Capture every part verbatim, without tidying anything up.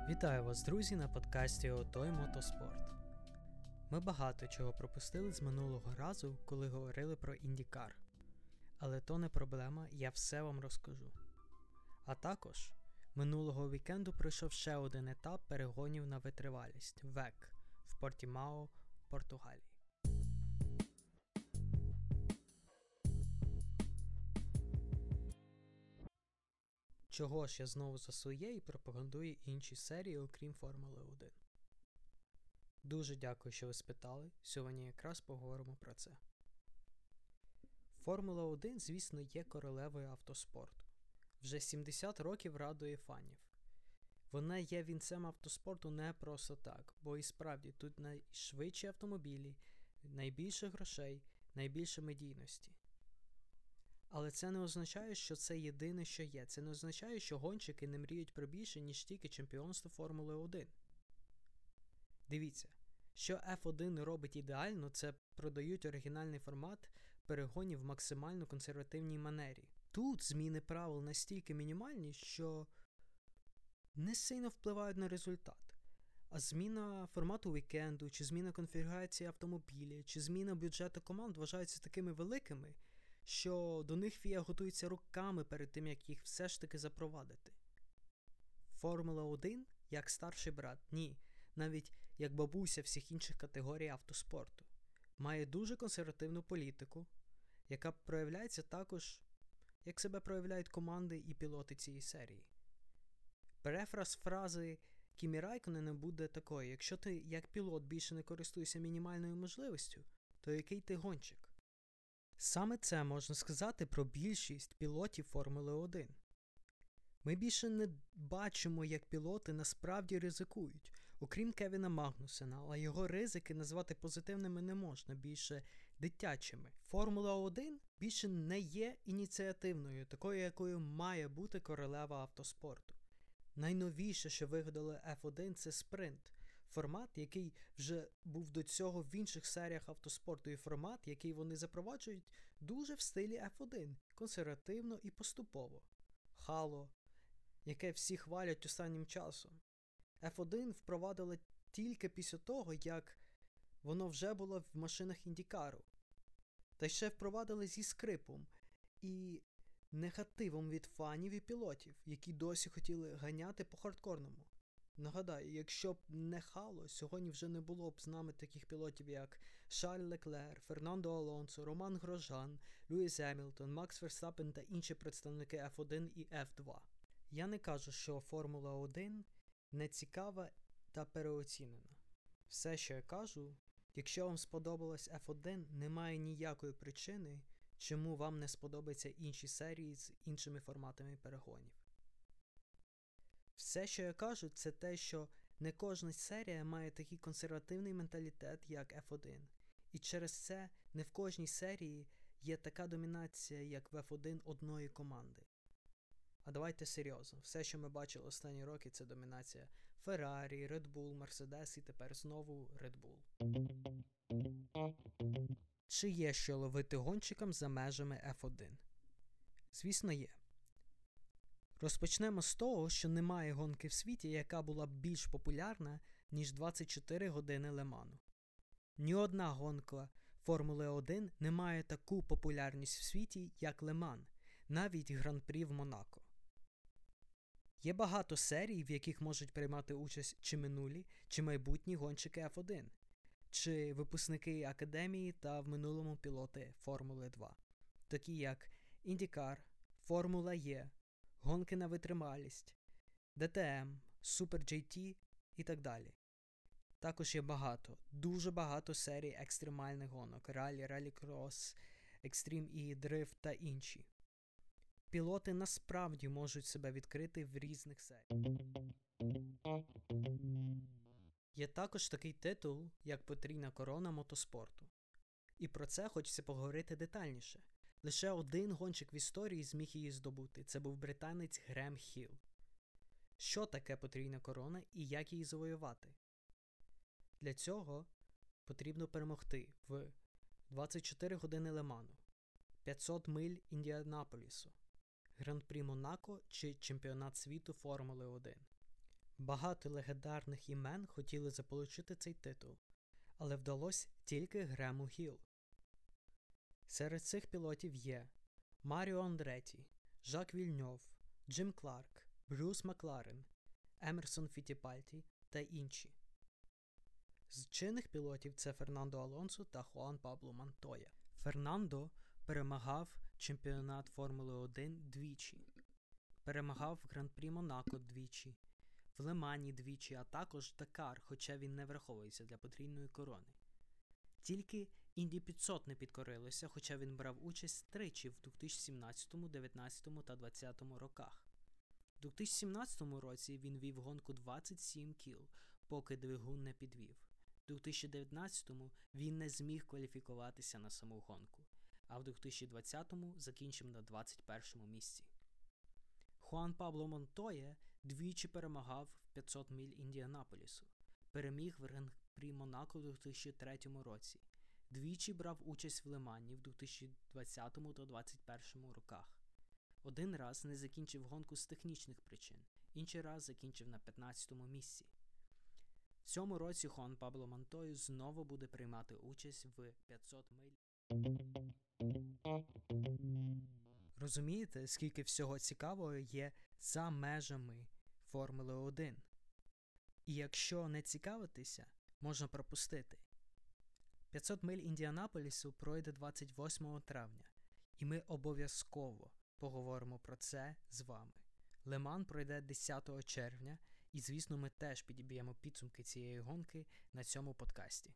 Вітаю вас, друзі, на подкасті «Отой Мотоспорт». Ми багато чого пропустили з минулого разу, коли говорили про індікар. Але то не проблема, я все вам розкажу. А також, минулого вікенду пройшов ще один етап перегонів на витривалість – ВЕК в Портімао, Португалії. Чого ж я знову за своє і пропагандую інші серії, окрім Формули один? Дуже дякую, що ви спитали, сьогодні якраз поговоримо про це. Формула один, звісно, є королевою автоспорту. Вже сімдесят років радує фанів. Вона є вінцем автоспорту не просто так, бо і справді тут найшвидші автомобілі, найбільше грошей, найбільше медійності. Але це не означає, що це єдине, що є. Це не означає, що гонщики не мріють про більше, ніж тільки чемпіонство Формули один. Дивіться, що еф один робить ідеально, це продають оригінальний формат перегонів в максимально консервативній манері. Тут зміни правил настільки мінімальні, що не сильно впливають на результат. А зміна формату вікенду, чи зміна конфігурації автомобіля, чи зміна бюджету команд вважаються такими великими, що до них ФІА готується роками перед тим, як їх все ж таки запровадити. Формула один як старший брат, ні, навіть як бабуся всіх інших категорій автоспорту, має дуже консервативну політику, яка проявляється також, як себе проявляють команди і пілоти цієї серії. Перефраз фрази Кімі Райконена буде такою: якщо ти як пілот більше не користуєшся мінімальною можливістю, то який ти гонщик? Саме це можна сказати про більшість пілотів Формули один. Ми більше не бачимо, як пілоти насправді ризикують, окрім Кевіна Магнусена, але його ризики назвати позитивними не можна, більше дитячими. Формула один більше не є ініціативною, такою, якою має бути королева автоспорту. Найновіше, що вигадали еф один – це спринт. Формат, який вже був до цього в інших серіях автоспорту, і формат, який вони запроваджують дуже в стилі еф один, консервативно і поступово. Хало, яке всі хвалять останнім часом. еф один впровадили тільки після того, як воно вже було в машинах індікару. Та ще впровадили зі скрипом і негативом від фанів і пілотів, які досі хотіли ганяти по хардкорному. Нагадаю, якщо б не Хало, сьогодні вже не було б з нами таких пілотів, як Шарль Леклер, Фернандо Алонсо, Роман Грожан, Льюіс Гемілтон, Макс Верстаппен та інші представники еф один і еф два. Я не кажу, що Формула один не цікава та переоцінена. Все, що я кажу, якщо вам сподобалась еф один, немає ніякої причини, чому вам не сподобаються інші серії з іншими форматами перегонів. Все, що я кажу, це те, що не кожна серія має такий консервативний менталітет, як еф один. І через це не в кожній серії є така домінація, як в еф один одної команди. А давайте серйозно. Все, що ми бачили останні роки, це домінація Феррарі, Red Bull, Mercedes і тепер знову Red Bull. Чи є що ловити гонщикам за межами еф один? Звісно, є. Розпочнемо з того, що немає гонки в світі, яка була б більш популярна, ніж двадцять чотири години Ле-Ману. Ні одна гонка Формули один не має таку популярність в світі, як Ле-Ман, навіть Гран-прі в Монако. Є багато серій, в яких можуть приймати участь чи минулі, чи майбутні гонщики еф один, чи випускники академії та в минулому пілоти Формули два, такі як індікар, Формула Е, гонки на витрималість, де те ем, Супер джей ті і так далі. Також є багато, дуже багато серій екстремальних гонок, ралі, ралі-крос, екстрім і дрифт та інші. Пілоти насправді можуть себе відкрити в різних серіях. Є також такий титул, як потрійна корона мотоспорту. І про це хочеться поговорити детальніше. Лише один гонщик в історії зміг її здобути. Це був британець Грем Хілл. Що таке потрійна корона і як її завоювати? Для цього потрібно перемогти в двадцять чотири години Ле-Ману, п'ятсот миль Індіанаполісу, Гран-прі Монако чи Чемпіонат світу Формули один. Багато легендарних імен хотіли заполучити цей титул, але вдалося тільки Грему Гілл. Серед цих пілотів є Маріо Андреті, Жак Вільньов, Джим Кларк, Брюс Макларен, Емерсон Фіттіпальді та інші. З чинних пілотів це Фернандо Алонсо та Хуан Пабло Монтоя. Фернандо перемагав чемпіонат Формули один двічі, перемагав в Гран-прі Монако двічі, в Ле-Мані двічі, а також Дакар, хоча він не враховується для потрійної корони. Тільки Інді п'ятсот не підкорилося, хоча він брав участь тричі в дві тисячі сімнадцятому, дев'ятнадцятому та двадцятому роках. У дві тисячі сімнадцятому році він вів гонку двадцять сім кіл, поки двигун не підвів. У дві тисячі дев'ятнадцятому він не зміг кваліфікуватися на саму гонку, а в дві тисячі двадцятому закінчив на двадцять першому місці. Хуан Пабло Монтоя двічі перемагав в п'ятсот миль Індіанаполісу, переміг в Гран-прі Монако в дві тисячі третьому році, двічі брав участь в Ле-Мані в дві тисячі двадцятому та двадцять першому роках. Один раз не закінчив гонку з технічних причин, інший раз закінчив на п'ятнадцятому місці. В цьому році Хуан Пабло Монтоя знову буде приймати участь в п'ятсот миль. Розумієте, скільки всього цікавого є за межами Формули один? І якщо не цікавитися, можна пропустити. п'ятсот миль Індіанаполісу пройде двадцять восьмого травня, і ми обов'язково поговоримо про це з вами. Ле-Ман пройде десятого червня, і, звісно, ми теж підіб'ємо підсумки цієї гонки на цьому подкасті.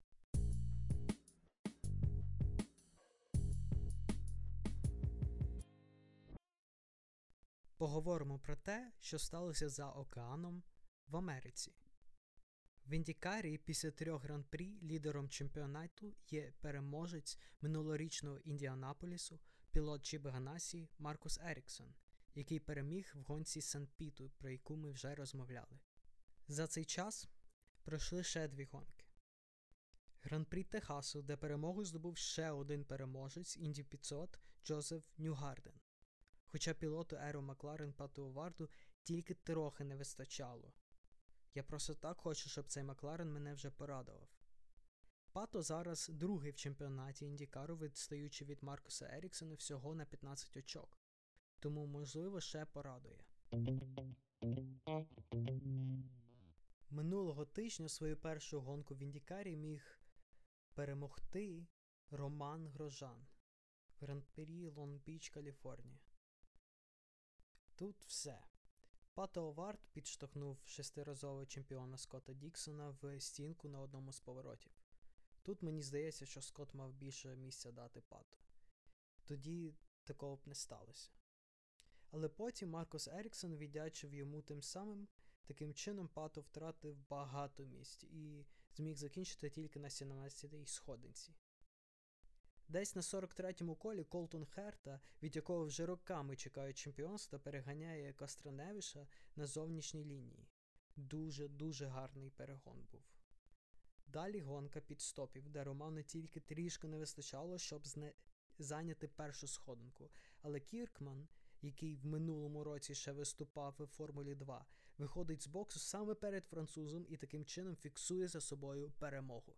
Поговоримо про те, що сталося за океаном в Америці. В Індікарі після трьох гран-прі лідером чемпіонату є переможець минулорічного Індіанаполісу, пілот Чібе Ганасі Маркус Еріксон, який переміг в гонці Сен-Піту, про яку ми вже розмовляли. За цей час пройшли ще дві гонки. Гран-прі Техасу, де перемогу здобув ще один переможець Інді п'ятсот Джозеф Ньюгарден. Хоча пілоту Еру Макларен Пату Оварду тільки трохи не вистачало. Я просто так хочу, щоб цей Макларен мене вже порадував. Пато зараз другий в чемпіонаті Індікару, відстаючи від Маркуса Еріксона всього на п'ятнадцять очок. Тому, можливо, ще порадує. Минулого тижня свою першу гонку в Індікарі міг перемогти Роман Грожан в Гран-прі Лонг-Біч, Каліфорнія. Тут все. Пато Овард підштовхнув шестиразового чемпіона Скотта Діксона в стінку на одному з поворотів. Тут мені здається, що Скотт мав більше місця дати Пато. Тоді такого б не сталося. Але потім Маркус Еріксон віддячив йому тим самим. Таким чином Пато втратив багато місць і зміг закінчити тільки на сімнадцятій сходинці. Десь на сорок третьому колі Колтон Херта, від якого вже роками чекають чемпіонства, переганяє Костроневіша на зовнішній лінії. Дуже-дуже гарний перегон був. Далі гонка підстопів, де Роману тільки трішки не вистачало, щоб зне... зайняти першу сходинку. Але Кіркман, який в минулому році ще виступав у Формулі два, виходить з боксу саме перед французом і таким чином фіксує за собою перемогу.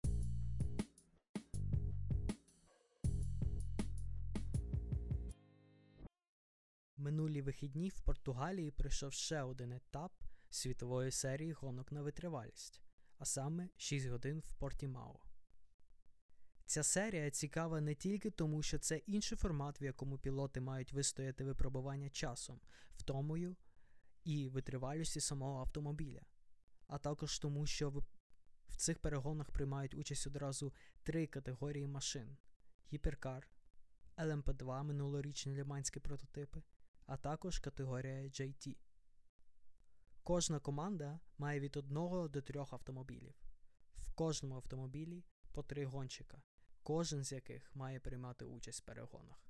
Минулі вихідні в Португалії пройшов ще один етап світової серії гонок на витривалість, а саме шість годин в Портімао. Ця серія цікава не тільки тому, що це інший формат, в якому пілоти мають вистояти випробування часом, втомою і витривалістю самого автомобіля, а також тому, що в цих перегонах приймають участь одразу три категорії машин – гіперкар, ел ем пі два минулорічні ліманські прототипи, а також категорія джей ті. Кожна команда має від одного до трьох автомобілів. В кожному автомобілі по три гонщика, кожен з яких має приймати участь в перегонах.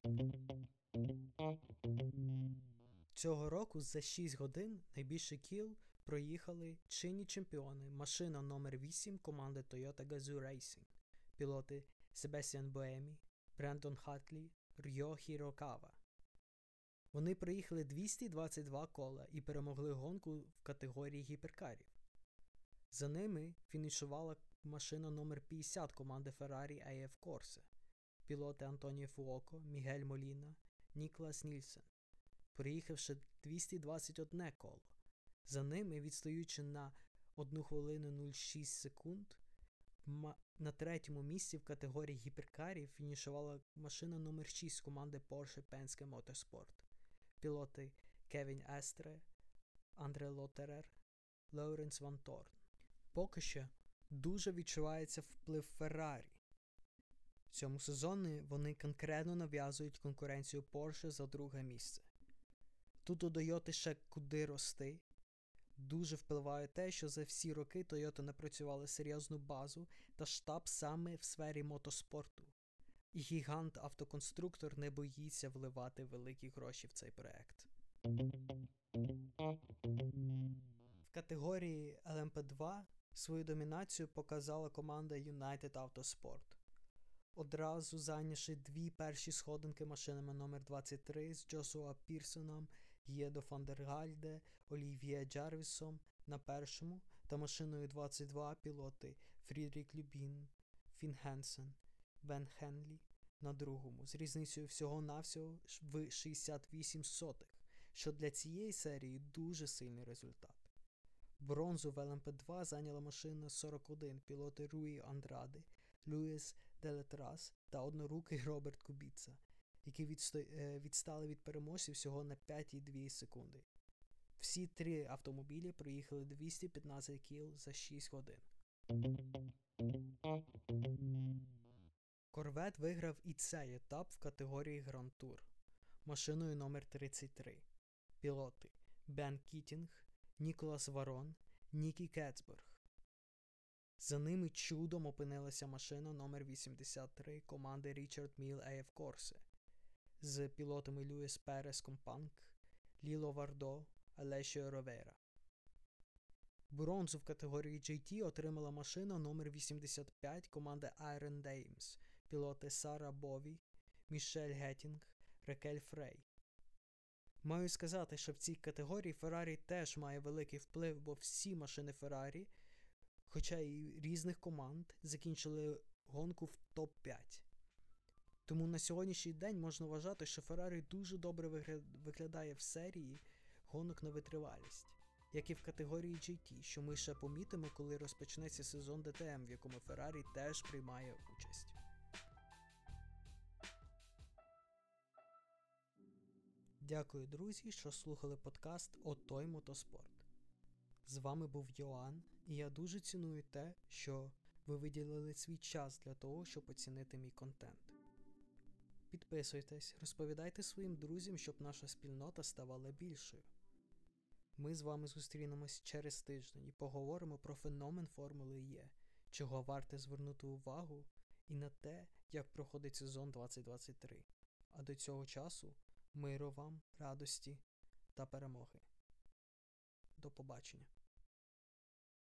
Цього року за шість годин найбільше кіл проїхали чинні чемпіони, машина номер вісім команди Toyota Gazoo Racing, пілоти Себастьян Буемі, Брендон Хатлі, Рьо Хірокава. Вони проїхали двісті двадцять два кола і перемогли гонку в категорії гіперкарів. За ними фінішувала машина номер п'ятдесят команди Ferrari ей еф Corse, пілоти Антоніо Фуоко, Мігель Моліна, Ніколас Нільсен, проїхавши двісті двадцять одне коло. За ними, відстаючи на одну хвилину нуль шість секунд, на третьому місці в категорії гіперкарів фінішувала машина номер шість команди Porsche Penske Motorsport, пілоти Кевін Естре, Андре Лотерер, Лоуренс Ван Торн. Поки що дуже відчувається вплив Феррарі. В цьому сезоні вони конкретно нав'язують конкуренцію Porsche за друге місце. Тут у Toyota ще куди рости. Дуже впливає те, що за всі роки Toyota напрацювали серйозну базу та штаб саме в сфері мотоспорту. І гігант-автоконструктор не боїться вливати великі гроші в цей проект. В категорії ел ем пі два свою домінацію показала команда United Autosport, одразу зайнявши дві перші сходинки машинами номер двадцять три з Джошуа Пірсоном, Єдо Фандергальде, Олів'є Джарвісом на першому та машиною двадцять два пілоти Фрідрік Любін, Фін Хенсен, Бен Хенлі на другому, з різницею всього-навсього в шістдесят вісім сотих, що для цієї серії дуже сильний результат. Бронзу в ел ем пі два зайняла машина сорок один пілоти Руї Андраде, Люїс Делетрас та однорукий Роберт Кубіца, які відсто... відстали від переможців всього на п'ять цілих дві секунди. Всі три автомобілі проїхали двісті п'ятнадцять кіл за шість годин. Корвет виграв і цей етап в категорії Гранд Тур машиною номер тридцять три. Пілоти Бен Кітінг, Ніколас Варон, Нікі Кетцберг. За ними чудом опинилася машина номер вісімдесят три команди Річард Міл ей еф Corse з пілотами Люїс Перес Компанк, Ліло Вардо, Алешіо Ровера. Бронзу в категорії джей ті отримала машина номер вісімдесят п'ять команди Iron Dames, пілоти Сара Бові, Мішель Геттінг, Ракель Фрей. Маю сказати, що в цій категорії Феррарі теж має великий вплив, бо всі машини Феррарі, хоча і різних команд, закінчили гонку в топ п'ять. Тому на сьогоднішній день можна вважати, що Феррарі дуже добре виглядає в серії гонок на витривалість, як і в категорії джей ті, що ми ще помітимо, коли розпочнеться сезон ді ті ем, в якому Феррарі теж приймає участь. Дякую, друзі, що слухали подкаст «Отой мотоспорт». З вами був Йоанн, і я дуже ціную те, що ви виділили свій час для того, щоб оцінити мій контент. Підписуйтесь, розповідайте своїм друзям, щоб наша спільнота ставала більшою. Ми з вами зустрінемось через тиждень і поговоримо про феномен Формули Є, чого варто звернути увагу і на те, як проходить сезон двадцять двадцять три. А до цього часу миру вам, радості та перемоги. До побачення.